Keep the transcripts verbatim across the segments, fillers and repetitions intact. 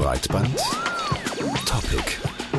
Breitband Topic.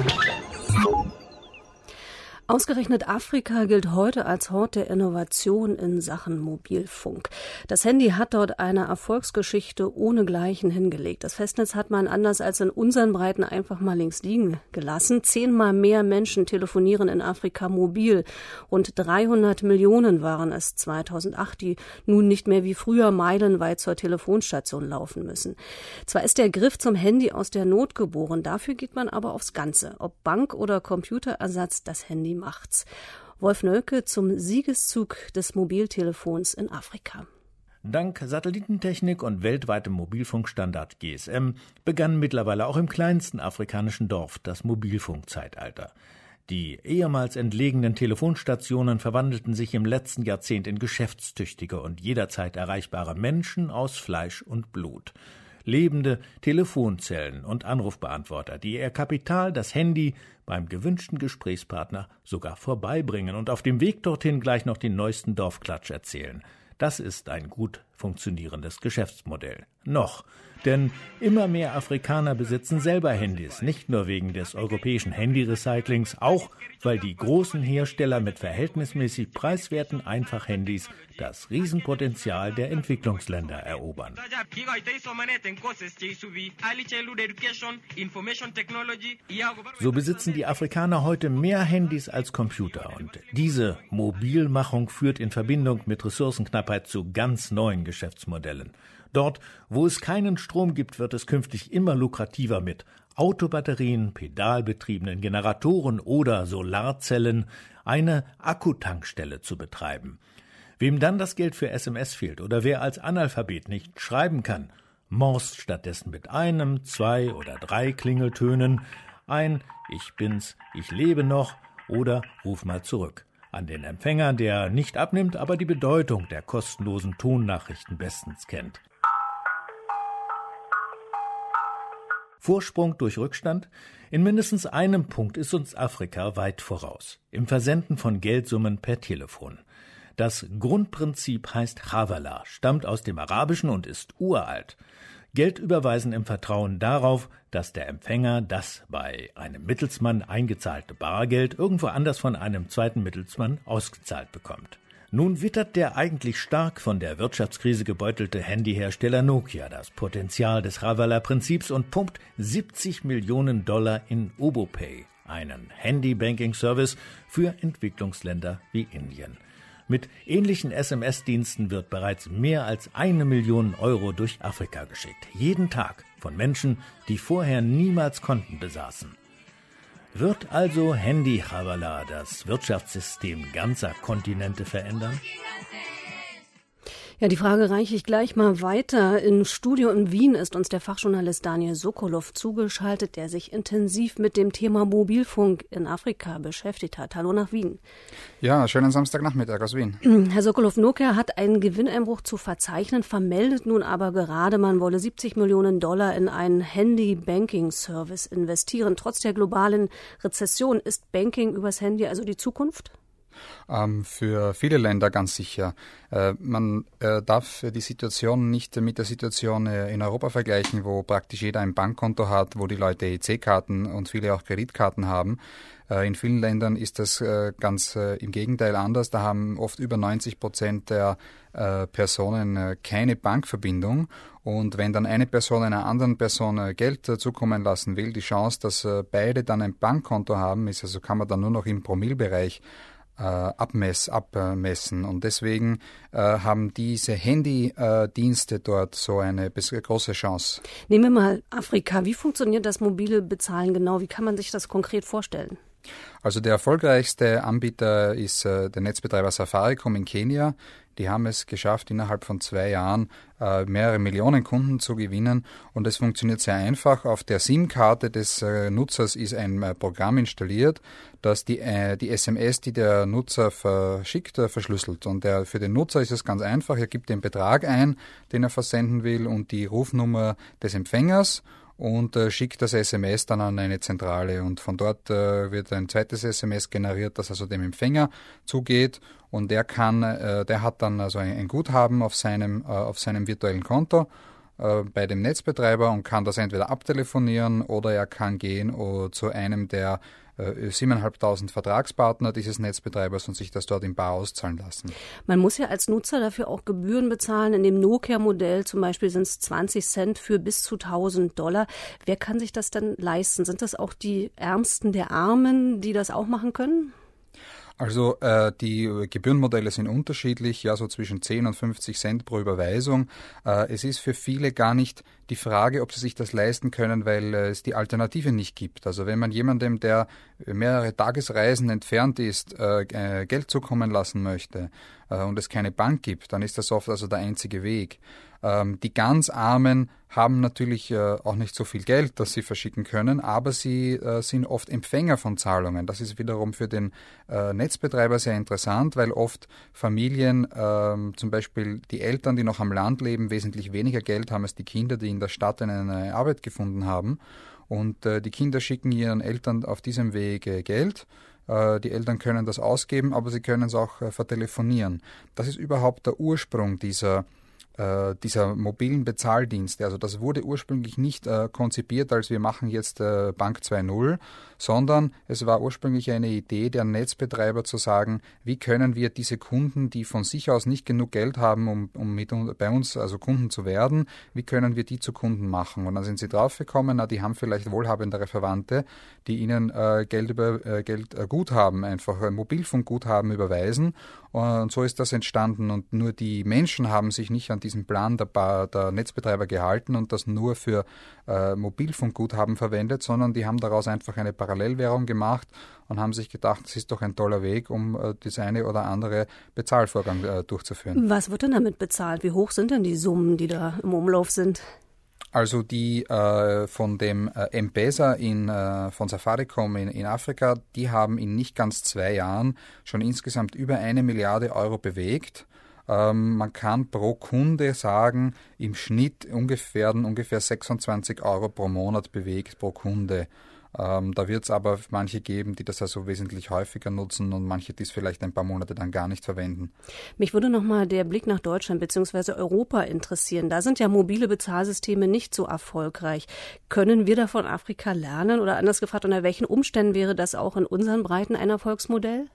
Ausgerechnet Afrika gilt heute als Hort der Innovation in Sachen Mobilfunk. Das Handy hat dort eine Erfolgsgeschichte ohnegleichen hingelegt. Das Festnetz hat man anders als in unseren Breiten einfach mal links liegen gelassen. Zehnmal mehr Menschen telefonieren in Afrika mobil. Rund dreihundert Millionen waren es zweitausendacht, die nun nicht mehr wie früher meilenweit zur Telefonstation laufen müssen. Zwar ist der Griff zum Handy aus der Not geboren, dafür geht man aber aufs Ganze. Ob Bank- oder Computerersatz, das Handy macht's. Wolf Nölke zum Siegeszug des Mobiltelefons in Afrika. Dank Satellitentechnik und weltweitem Mobilfunkstandard G S M begann mittlerweile auch im kleinsten afrikanischen Dorf das Mobilfunkzeitalter. Die ehemals entlegenen Telefonstationen verwandelten sich im letzten Jahrzehnt in geschäftstüchtige und jederzeit erreichbare Menschen aus Fleisch und Blut. Lebende Telefonzellen und Anrufbeantworter, die ihr Kapital, das Handy, beim gewünschten Gesprächspartner sogar vorbeibringen und auf dem Weg dorthin gleich noch den neuesten Dorfklatsch erzählen. Das ist ein gut funktionierendes Geschäftsmodell. Noch. Denn immer mehr Afrikaner besitzen selber Handys, nicht nur wegen des europäischen Handyrecyclings, auch weil die großen Hersteller mit verhältnismäßig preiswerten Einfachhandys das Riesenpotenzial der Entwicklungsländer erobern. So besitzen die Afrikaner heute mehr Handys als Computer. Und diese Mobilmachung führt in Verbindung mit Ressourcenknappheit zu ganz neuen Geschäftsmodellen. Dort, wo es keinen Strom gibt, wird es künftig immer lukrativer mit Autobatterien, pedalbetriebenen Generatoren oder Solarzellen eine Akkutankstelle zu betreiben. Wem dann das Geld für S M S fehlt oder wer als Analphabet nicht schreiben kann, morst stattdessen mit einem, zwei oder drei Klingeltönen ein »Ich bin's, ich lebe noch« oder »Ruf mal zurück« an den Empfänger, der nicht abnimmt, aber die Bedeutung der kostenlosen Tonnachrichten bestens kennt. Vorsprung durch Rückstand? In mindestens einem Punkt ist uns Afrika weit voraus. Im Versenden von Geldsummen per Telefon. Das Grundprinzip heißt Hawala, stammt aus dem Arabischen und ist uralt. Geld überweisen im Vertrauen darauf, dass der Empfänger das bei einem Mittelsmann eingezahlte Bargeld irgendwo anders von einem zweiten Mittelsmann ausgezahlt bekommt. Nun wittert der eigentlich stark von der Wirtschaftskrise gebeutelte Handyhersteller Nokia das Potenzial des Hawala-Prinzips und pumpt siebzig Millionen Dollar in OboPay, einen Handy-Banking-Service für Entwicklungsländer wie Indien. Mit ähnlichen S M S-Diensten wird bereits mehr als eine Million Euro durch Afrika geschickt. Jeden Tag von Menschen, die vorher niemals Konten besaßen. Wird also Handy Hawala das Wirtschaftssystem ganzer Kontinente verändern? Ja, die Frage reiche ich gleich mal weiter. Im Studio in Wien ist uns der Fachjournalist Daniel Sokolow zugeschaltet, der sich intensiv mit dem Thema Mobilfunk in Afrika beschäftigt hat. Hallo nach Wien. Ja, schönen Samstagnachmittag aus Wien. Herr Sokolow, Nokia hat einen Gewinneinbruch zu verzeichnen, vermeldet nun aber gerade, man wolle siebzig Millionen Dollar in einen Handy-Banking-Service investieren. Trotz der globalen Rezession ist Banking übers Handy also die Zukunft? Ähm, für viele Länder ganz sicher. Äh, man äh, darf die Situation nicht mit der Situation äh, in Europa vergleichen, wo praktisch jeder ein Bankkonto hat, wo die Leute E C-Karten und viele auch Kreditkarten haben. Äh, in vielen Ländern ist das äh, ganz äh, im Gegenteil anders. Da haben oft über neunzig Prozent der äh, Personen äh, keine Bankverbindung. Und wenn dann eine Person einer anderen Person äh, Geld äh, zukommen lassen will, die Chance, dass äh, beide dann ein Bankkonto haben, ist also kann man dann nur noch im Promillbereich Äh, abmess, abmessen. Und deswegen äh, haben diese Handydienste äh, dort so eine große Chance. Nehmen wir mal Afrika. Wie funktioniert das mobile Bezahlen genau? Wie kann man sich das konkret vorstellen? Also der erfolgreichste Anbieter ist äh, der Netzbetreiber Safaricom in Kenia. Die haben es geschafft, innerhalb von zwei Jahren äh, mehrere Millionen Kunden zu gewinnen. Und es funktioniert sehr einfach. Auf der SIM-Karte des äh, Nutzers ist ein äh, Programm installiert, das die, äh, die S M S, die der Nutzer verschickt, äh, verschlüsselt. Und der, für den Nutzer ist es ganz einfach. Er gibt den Betrag ein, den er versenden will, und die Rufnummer des Empfängers und äh, schickt das S M S dann an eine Zentrale. Und von dort äh, wird ein zweites S M S generiert, das also dem Empfänger zugeht. Und der kann, äh, der hat dann also ein, ein Guthaben auf seinem, äh, auf seinem virtuellen Konto. äh, bei dem Netzbetreiber und kann das entweder abtelefonieren oder er kann gehen uh, zu einem der siebentausendfünfhundert Vertragspartner dieses Netzbetreibers und sich das dort in bar auszahlen lassen. Man muss ja als Nutzer dafür auch Gebühren bezahlen. In dem Nokia-Modell zum Beispiel sind es zwanzig Cent für bis zu tausend Dollar. Wer kann sich das denn leisten? Sind das auch die Ärmsten der Armen, die das auch machen können? Also äh, die Gebührenmodelle sind unterschiedlich, ja so zwischen zehn und fünfzig Cent pro Überweisung. Äh, es ist für viele gar nicht die Frage, ob sie sich das leisten können, weil äh, es die Alternative nicht gibt. Also wenn man jemandem, der mehrere Tagesreisen entfernt ist, äh, äh, Geld zukommen lassen möchte äh, und es keine Bank gibt, dann ist das oft also der einzige Weg. Ähm, die ganz Armen haben natürlich äh, auch nicht so viel Geld, das sie verschicken können, aber sie äh, sind oft Empfänger von Zahlungen. Das ist wiederum für den äh, Netzbetreiber sehr interessant, weil oft Familien, äh, zum Beispiel die Eltern, die noch am Land leben, wesentlich weniger Geld haben als die Kinder, die in der Stadt eine Arbeit gefunden haben. Und äh, die Kinder schicken ihren Eltern auf diesem Weg äh, Geld. Äh, die Eltern können das ausgeben, aber sie können es auch äh, vertelefonieren. Das ist überhaupt der Ursprung dieser dieser mobilen Bezahldienste. Also das wurde ursprünglich nicht äh, konzipiert, als wir machen jetzt äh, Bank zwei Punkt null, sondern es war ursprünglich eine Idee der Netzbetreiber zu sagen, wie können wir diese Kunden, die von sich aus nicht genug Geld haben, um, um mit bei uns also Kunden zu werden, wie können wir die zu Kunden machen? Und dann sind sie draufgekommen, na, die haben vielleicht wohlhabendere Verwandte, die ihnen äh, Geld über äh, Geld äh, Guthaben, einfach äh, Mobilfunkguthaben überweisen. Und so ist das entstanden. Und nur die Menschen haben sich nicht an diesen Plan der, Bar, der Netzbetreiber gehalten und das nur für äh, Mobilfunkguthaben verwendet, sondern die haben daraus einfach eine Parallelwährung gemacht und haben sich gedacht, das ist doch ein toller Weg, um äh, das eine oder andere Bezahlvorgang äh, durchzuführen. Was wird denn damit bezahlt? Wie hoch sind denn die Summen, die da im Umlauf sind? Also die äh, von dem äh, M-Pesa in, äh, von Safaricom in, in Afrika, die haben in nicht ganz zwei Jahren schon insgesamt über eine Milliarde Euro bewegt. Ähm, man kann pro Kunde sagen, im Schnitt ungefähr, ungefähr sechsundzwanzig Euro pro Monat bewegt pro Kunde. Ähm, da wird es aber manche geben, die das also wesentlich häufiger nutzen und manche, die es vielleicht ein paar Monate dann gar nicht verwenden. Mich würde nochmal der Blick nach Deutschland bzw. Europa interessieren. Da sind ja mobile Bezahlsysteme nicht so erfolgreich. Können wir da von Afrika lernen oder anders gefragt, unter welchen Umständen wäre das auch in unseren Breiten ein Erfolgsmodell?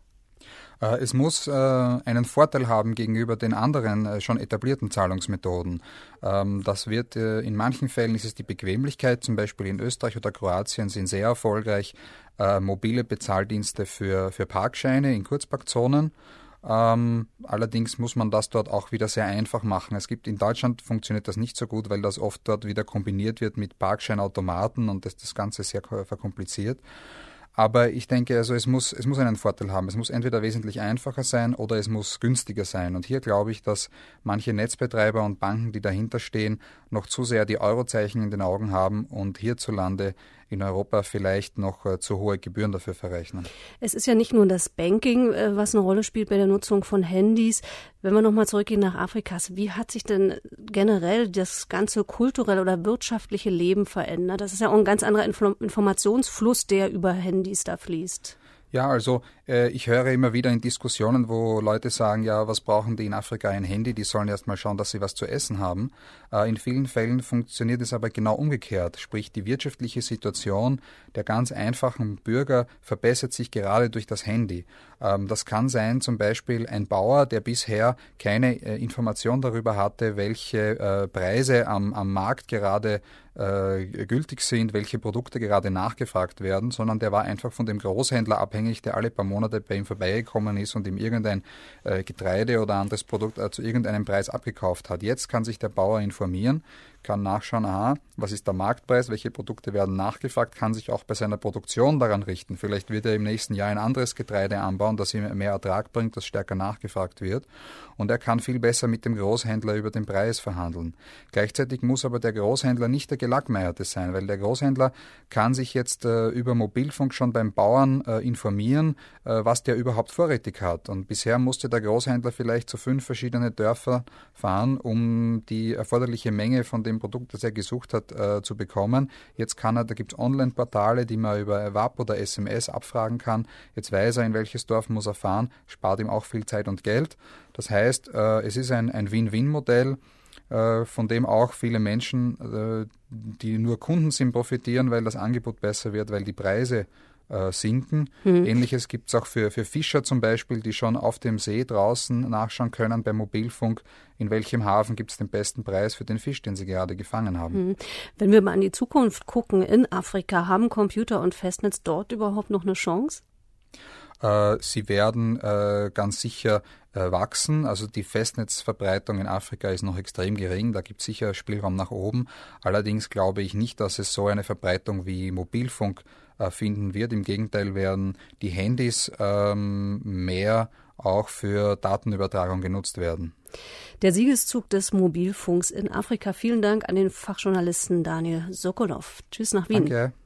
Es muss äh, einen Vorteil haben gegenüber den anderen äh, schon etablierten Zahlungsmethoden. Ähm, das wird äh, in manchen Fällen ist es die Bequemlichkeit, zum Beispiel in Österreich oder Kroatien sind sehr erfolgreich äh, mobile Bezahldienste für, für Parkscheine in Kurzparkzonen. Ähm, allerdings muss man das dort auch wieder sehr einfach machen. Es gibt in Deutschland funktioniert das nicht so gut, weil das oft dort wieder kombiniert wird mit Parkscheinautomaten und das das Ganze sehr verkompliziert. Aber ich denke, also es muss, es muss einen Vorteil haben. Es muss entweder wesentlich einfacher sein oder es muss günstiger sein. Und hier glaube ich, dass manche Netzbetreiber und Banken, die dahinter stehen, noch zu sehr die Eurozeichen in den Augen haben und hierzulande in Europa vielleicht noch äh, zu hohe Gebühren dafür verrechnen. Es ist ja nicht nur das Banking, äh, was eine Rolle spielt bei der Nutzung von Handys. Wenn wir nochmal zurückgehen nach Afrika, wie hat sich denn generell das ganze kulturelle oder wirtschaftliche Leben verändert? Das ist ja auch ein ganz anderer Info- Informationsfluss, der über Handys da fließt. Ja, also äh, ich höre immer wieder in Diskussionen, wo Leute sagen, ja, was brauchen die in Afrika ein Handy? Die sollen erst mal schauen, dass sie was zu essen haben. Äh, in vielen Fällen funktioniert es aber genau umgekehrt. Sprich, die wirtschaftliche Situation der ganz einfachen Bürger verbessert sich gerade durch das Handy. Ähm, das kann sein zum Beispiel ein Bauer, der bisher keine äh, Information darüber hatte, welche äh, Preise am, am Markt gerade äh, gültig sind, welche Produkte gerade nachgefragt werden, sondern der war einfach von dem Großhändler abhängig, der alle paar Monate bei ihm vorbeigekommen ist und ihm irgendein äh, Getreide oder anderes Produkt äh, zu irgendeinem Preis abgekauft hat. Jetzt kann sich der Bauer informieren, kann nachschauen, aha, was ist der Marktpreis, welche Produkte werden nachgefragt, kann sich auch bei seiner Produktion daran richten. Vielleicht wird er im nächsten Jahr ein anderes Getreide anbauen, das ihm mehr Ertrag bringt, das stärker nachgefragt wird. Und er kann viel besser mit dem Großhändler über den Preis verhandeln. Gleichzeitig muss aber der Großhändler nicht der Gelackmeierte sein, weil der Großhändler kann sich jetzt äh, über Mobilfunk schon beim Bauern äh, informieren, äh, was der überhaupt vorrätig hat. Und bisher musste der Großhändler vielleicht zu fünf verschiedene Dörfer fahren, um die erforderliche Menge von dem Produkt, das er gesucht hat, äh, zu bekommen. Jetzt kann er, da gibt es Online-Portale, die man über W A P oder S M S abfragen kann. Jetzt weiß er, in welches Dorf muss er fahren, spart ihm auch viel Zeit und Geld. Das heißt, äh, es ist ein, ein Win-Win-Modell. äh, von dem auch viele Menschen, äh, die nur Kunden sind, profitieren, weil das Angebot besser wird, weil die Preise äh, sinken. Hm. Ähnliches gibt es auch für, für Fischer zum Beispiel, die schon auf dem See draußen nachschauen können bei Mobilfunk, in welchem Hafen gibt es den besten Preis für den Fisch, den sie gerade gefangen haben. Hm. Wenn wir mal an die Zukunft gucken in Afrika, haben Computer und Festnetz dort überhaupt noch eine Chance? Äh, sie werden äh, ganz sicher äh, wachsen. Also die Festnetzverbreitung in Afrika ist noch extrem gering. Da gibt es sicher Spielraum nach oben. Allerdings glaube ich nicht, dass es so eine Verbreitung wie Mobilfunk äh, finden wird. Im Gegenteil werden die Handys ähm, mehr auch für Datenübertragung genutzt werden. Der Siegeszug des Mobilfunks in Afrika. Vielen Dank an den Fachjournalisten Daniel Sokolov. Tschüss nach Wien. Danke.